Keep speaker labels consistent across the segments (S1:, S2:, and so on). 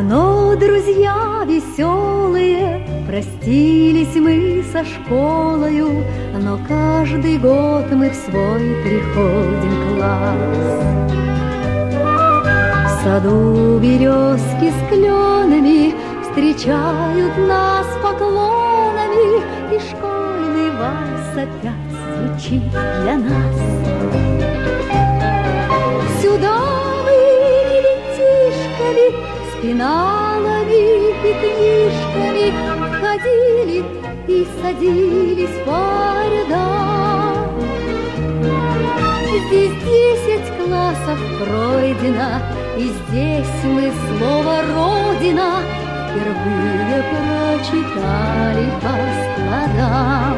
S1: Давно, друзья веселые, простились мы со школою, но каждый год мы в свой приходим класс. В саду березки с кленами встречают нас поклонами, и школьный вальс опять звучит для нас. Сюда мы ребятишками, с пеналами и книжками входили и садились по рядам. Здесь 10 классов пройдено, и здесь мы слово «Родина» впервые прочитали по складам.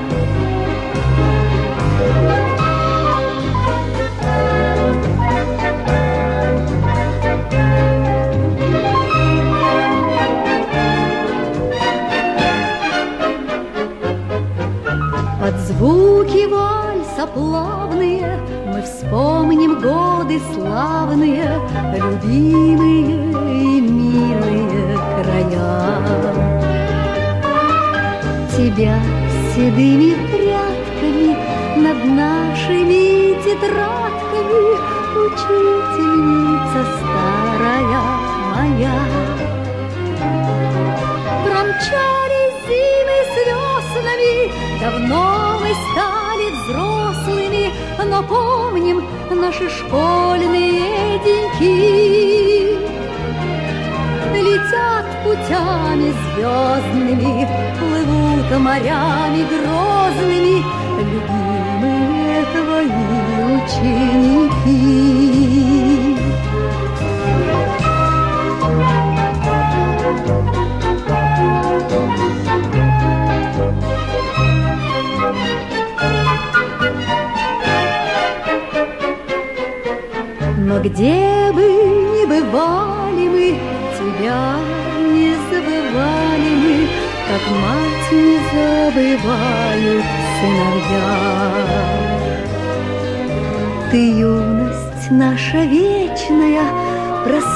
S1: Под звуки вальса плавные мы вспомним годы славные, любимые и милые края. Тебя с седыми прядками над нашими тетрадками, учительница старая моя. Промчались зимы с веснами, давно мы стали взрослыми, но помним наши школьные деньки. Летят путями звездными, плывут морями грозными, любимые твои ученики. Но где бы ни бывали мы, тебя не забывали мы, как мать не забывают сыновья. Ты, юность наша вечная,